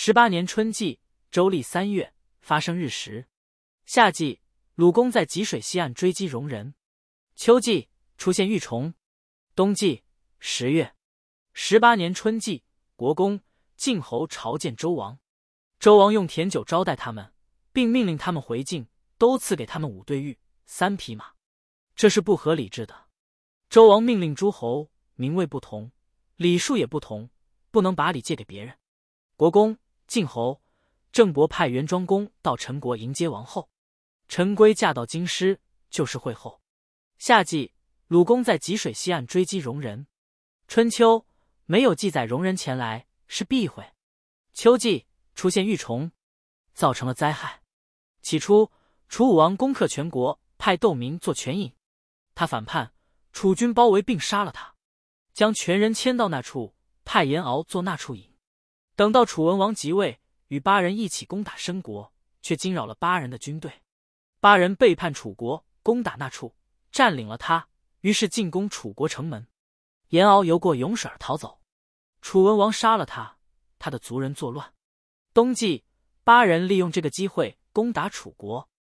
18年春季，周历3月，发生日食。夏季，鲁公在济水西岸追击戎人。秋季，出现玉虫。冬季，10月。18年春季，国公、晋侯朝见周王。周王用甜酒招待他们，并命令他们回晋，都赐给他们5对玉、3匹马。这是不合理制的。周王命令诸侯，名位不同，礼数也不同，不能把礼借给别人。国公、晋侯、郑伯派元庄公到陈国迎接王后。陈规嫁到京师，就是会后。夏季，鲁公在济水西岸追击戎人。春秋，没有记载戎人前来，是避讳。秋季，出现玉虫，造成了灾害。起初，楚武王攻克全国，派窦明做权尹。他反叛，楚军包围并杀了他，将全人迁到那处，派颜敖做那处尹。等到楚文王即位，与巴人一起攻打申国，却惊扰了巴人的军队。巴人背叛楚国，攻打那处，占领了他，于是进攻楚国城门。颜敖游过颍水而逃走，楚文王杀了他，他的族人作乱。冬季，巴人利用这个机会攻打楚国。